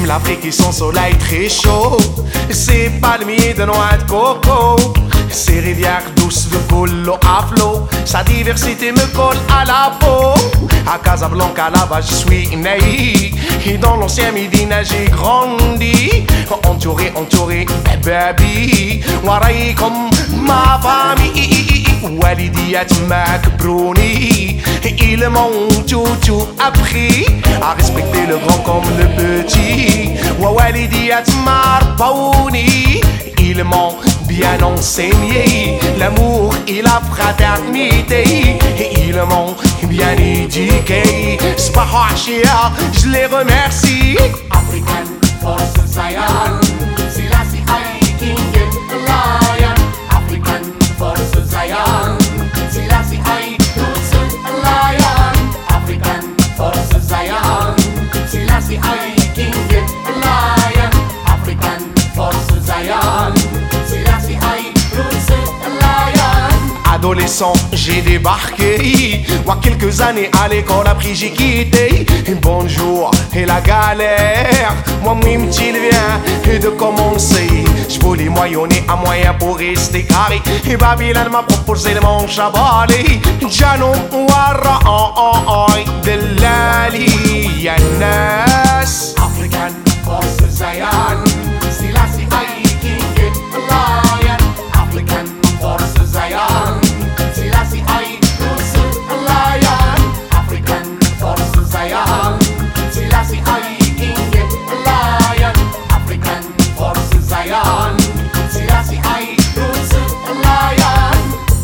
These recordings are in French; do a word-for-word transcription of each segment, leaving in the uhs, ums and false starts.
J'aime l'Afrique et son soleil très chaud, ses palmiers de noix de coco, ses rivières douces de coulent à flot, sa diversité me colle à la peau. À Casablanca là-bas je suis né, et dans l'ancien Médina j'ai grandi, entouré, entouré, baby, waraï comme ma famille. Walidiat Macbroni, ils m'ont tout tout appris à respecter le grand comme le petit. Walidiat Marbaouni, ils m'ont bien enseigné l'amour et la fraternité, et ils m'ont bien éduqué. Sbah Ashia, je les remercie. African Forces Zion, Selassie I King Lion. African Forces Zion, Selassie I Roots Lion. African Forces Zion, Selassie I King Lion. African Forces Zion, Selassie I Roots Lion. Adolescent, j'ai débarqué. Moi, quelques années à l'école, après j'ai quitté. Bonjour et la galère. Moi, Mimti, il vient de commencer. Je voulais moyenner un moyen pour rester carré. Et Babylone m'a proposé de mon chabalé. Jano Wara, de l'Ali Yanas. African Forces Zion, Selassie I King Lion. African Forces Zion, Selassie I Roots Lion. African Forces Zion, Selassie I King Lion. African Forces Zion, Selassie I Roots Lion.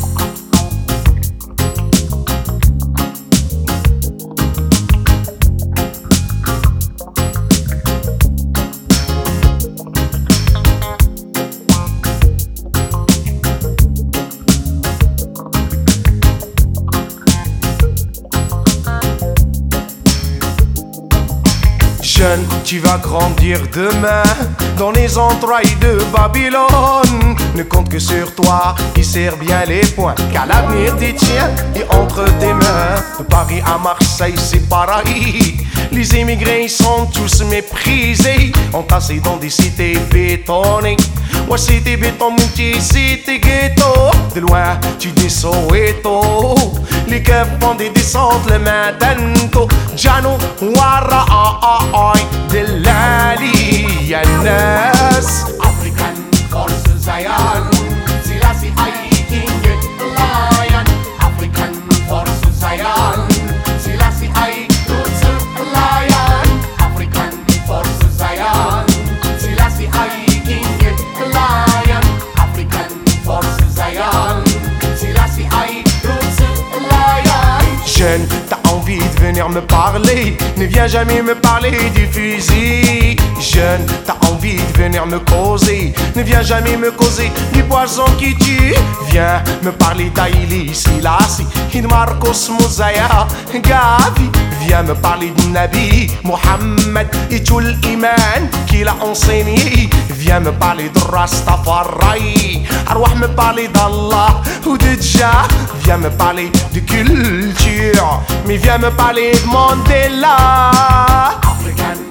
Jeune, tu vas grandir demain dans les entrailles de Babylone. Ne compte que sur toi, il serre bien les points, car l'avenir détient et entre tes mains. De Paris à Marseille, c'est pareil. Les émigrés sont tous méprisés, entassés dans des cités bétonnées. Moi, cité béton, multi, cité ghetto. De loin, tu dis Soweto. Les keufs font des descentes, les mains d'Anto. Jano, Wara, de l'Ali Yanas. African Forces Zion, Selassie I King Lion. African Forces Zion, Selassie I Roots Lion. African Forces Zion, Selassie I King Lion. African Forces Zion, Selassie I Roots Lion. Jeune, t'as envie de venir me parler, ne viens jamais me parler du fusil. Jeune, t'as envie de venir me causer, ne viens jamais me causer du poison qui tue. Viens me parler d'Haïli Selassie, de Marcos Mouzaïa Gavi. Viens me parler de Nabi Mohammed et tout l'iman qu'il a enseigné. Viens me parler de Rastafari, Arwah me parler d'Allah ou de Jah. Viens me parler de culture, mais viens me parler de Mandela. African